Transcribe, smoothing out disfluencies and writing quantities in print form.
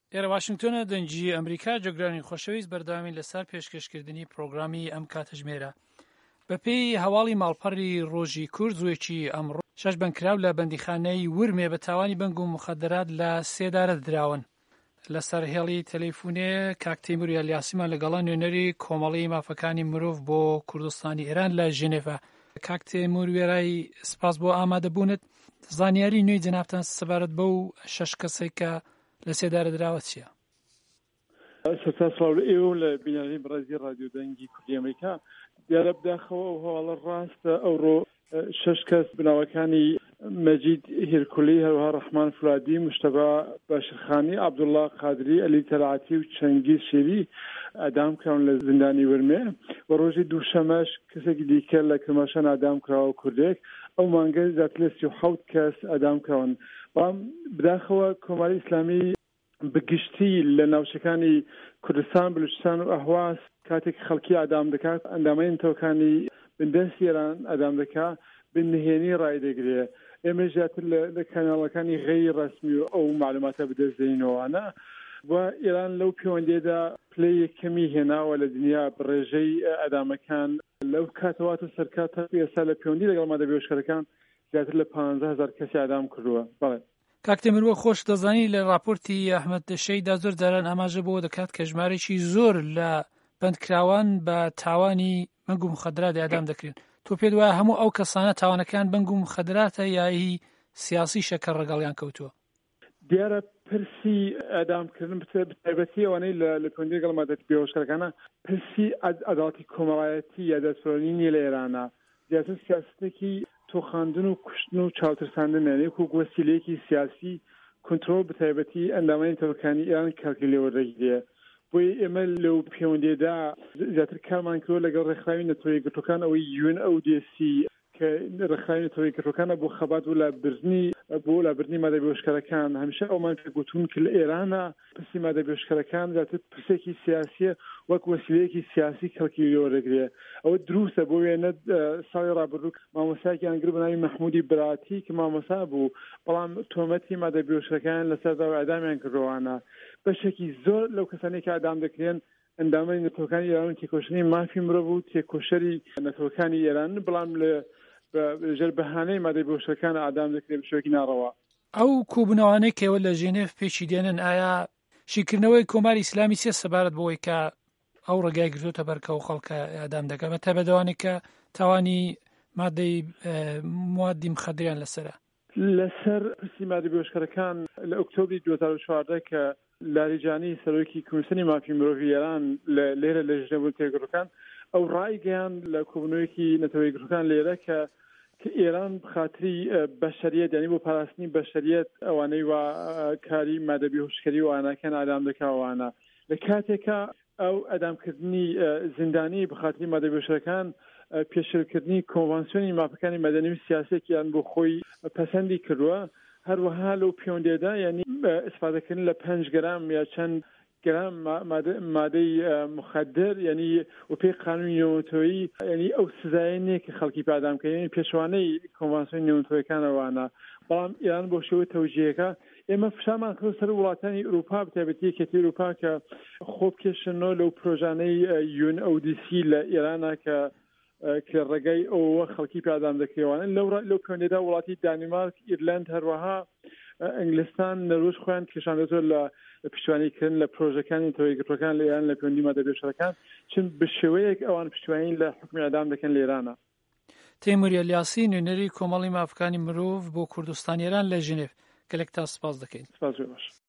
ئێرە واشنگتۆنە دەنگی ئەمریکا جۆگرانی خۆشەویست بەردەوامی لەسەر پێشکەشکردنی پرۆگرامی ئەم کاتژمێرە. بەپێی هەواڵی ماڵپەڕی ڕۆژی کورد زوێکی ئەمڕۆ 6 بەنکراو لە بەندیخانەی ورمێ بە تاوانی بەنگ و مخدرات لە 3 دارە دراون. لەسەر هێڵی تەلەیفونێ کاک تەیموور یالیاسیمان لەگەڵا نوێنەری کۆمەڵی مافەکانی مرۆڤ بۆ کوردستانی ئێران لە ژنێڤە. کاک تەیموور وێرای سپاس بۆ ئامادەبوونت. زانیاری نوێی جەنابتان سەبارەت بەو 6 کەسێک کە لە 3 دارە دراوە چییە؟ سپاس ئێوە لە بینایی بەڕێزی رادیۆ دەنگی کوردی ئەمریکا دیارە بداخەوە و هەواڵە ڕاستە ئەوڕۆ 6 کەس بناوەکانی مەجید هیرکولی هەروها ڕەحمان فولادی مشتەبا باشرخانی عەبدوڵڵا قادری ئەلی تەلعاتی و چەنگیز شێری ئەدام کراون لە زیندانی ورمێ و ڕۆژی دووشەمەش کەسێکی دیکە لە کرماشان ئەدام کراوە کوردێک ئەو مانگە زیاتر لە 37 کەس ئەدام کراون. بەڵام بداخەوە کۆماری ئیسلامی بگشتی لە ناوچەکانی کوردستان بلوچستان و ئەهواز کاتێک خەڵکی ئەدام دەکات ئەندامەی نەتەوەکانی بندەستی ئێران ئەدام دەکات بنهێنی ڕایدەگرێ. ئێمە زیاتر لە کاناڵەکانی غەیر ڕەسمی و ئەو معلوماتە بدەستدەینەوەوانە و ئێران لەو پەیوەندیەدا پلەی یەکەمی هێناوە لە دنیا بڕێژەی ئەدامەکان لەو کاتەواتە سەرکاتە ئێستا لە پەیوەندی لەگەڵ مادەبێشکەرەکان زیاتر لە 15,000 کەسی ئەدام کردووە. بەڵێ کاک تەیموور خۆش دەزانی لە راپۆرتی ئەحمەد شەیدا زۆر جاران ئاماژە بۆ دەکات کە ژمارەی زۆر لە بەندکراوان بە تاوانی بەنگ و مخدرات ئەدام دەکرێن. تۆ پێت وایە هەموو ئەو کەسانە تاوانەکان بەنگ و مخدراتە یایی سیاسی شەکەر ڕەگەڵیان کەوتووە؟ دیارە پرسی ئەدامکردن بتایبەتی ئەوانەی لە پەیوەندی لەگەڵ مادەبێشکەرەکانە پرسی عەداڵەتی کۆمەڵایەتی یا دەستفرۆنی نیە لە ئێرانە. زیاتر سیاستێکی تۆخاندن و کوشتن و چاوترساندنە وەکو وەسیلەیەکی سیاسی کۆنتڕۆڵ بتایبەتی ئەندامەی نەتەوەکانی ئێران کارکردی لێوەردەگیرێ. بۆی ئێمە لەو پەیوەندیەدا زیاتر کارمان کردووە لەگەڵ ڕێکخراوی نەتەوەی گرتوەکان ئەوەی UNODC کە ڕێکخراوی نەتەوەی گرتوەکانە بۆ خەبات و بۆ لابردنی مادەبێشکەرەکان هەمیشە ئەومان پێگوتون کە لە ئێرانە پرسی مادەبێشکەرەکان زیاتر پرسێکی سیاسیە وەک وەسیلەیەکی سیاسی کەڵکی لێوەردەگرێ. ئەوە دروستە بۆ وێنە ساڵی ڕابردوو مامۆستایەکیان گر بەناوی مەحموودی براتی کە مامۆستا بوو بەڵام تۆمەتی مادەبێشکەرەکان لەسەرداوای ئەدامیان کردوانە. بەشێکی زۆر لەو کەسانی کە ئەدام دەکرێن ئەندامەی نەتەوەکانی ئێران تێکۆشتنی مافی مرۆڤ و تێکۆشەری نەتەوەکانی ئێران بەڵام ژێر بەهانەی مادەبێشکەرەکان ئادام دەکرێت بشێکی ناڕەوا. ئەو کوبنەوانەی کەوە لە ژێنێڤ پێچی دێنن ئایا شیکردنەوەی کۆماری ئیسلامی چێ سەبارەت بەوەی کە ئەو ڕێگای گرتوتە بەرکەو خەڵکە ئادام دەکات بە تایبەتەوانی کە تاوانی مادەی موادی مخدریان لەسەرە؟ لەسەر پرسی مادەبێشکەرەکان لە ئۆکتۆبری 2014 کە لاریجانی سەرۆکی کمیسیۆنی مافی مرۆڤی ئێران لێرە لە ژنێڤ تێگەڕەکان ئەو ڕایگەیان لە کۆبنەوەیەکی نەتەوەی گرتوەکان لێرە کە ئێران بخاتری بەشەریەت یعنی بۆ پاراستنی بەشەریەت ئەوانەی وا کاری مادەبێهوشکەری و ئاناکان ئادام دەکاوانە لە کاتێکە ئەو ئەدامکردنی زیندانی بخاتری مادەبێشکەرەکان پێشێلکردنی کۆنڤانسیۆنی مافەکانی مەدەنی و سیاسێکیان بۆ خۆی پەسەندی کردووە. هەروەها لەو پەیوەندیەدا یعنی ئیسفادەکردن لە 5 گرام یا چەند گرام مادەی مخدر یعنی وپێی قانونی نێونەتەوەیی یعنی ئەو سزایەنێک کە خەڵکی پادامکەین پێشوانەی کۆنڤانسیۆنی نێونەتەوەیەکانەوانە. بەڵام ئێران بۆ شێوەی تەوجیهەکە ئێمە فشارمان کرد سەر وڵاتانی ئەوروپا بەتایبەتی یەکێتی ئەوروپا کە خۆبکێشنەوە لەو پرۆژانەی UNODC لە ئێرانە کە ڕێگای ئەوە خەڵکی پادام دەکرێوانە. لەو پەیوەندیەدا وڵاتی دانیمارک، ئیرلند، هەروەها ئینگلستان، نەروژ خۆیان کێشاندەتەوە لە پشتیوانیکردن لە پرۆژەکانی نەتەوەی گرتوەکان لە ئێران لە پەیوەندی مادەبێشکەرەکان چون بشێوەیەک ئەوان پشتیوانی لە حکمی ئەدام دەکەن لە ئێرانە. تەیموور یالیاسی نوێنەری کۆمەڵی مافەکانی مرۆڤ بۆ کوردستانی ئێران لە ژنێڤ گەلێک تا سپاس دەکەین. سپاس باش.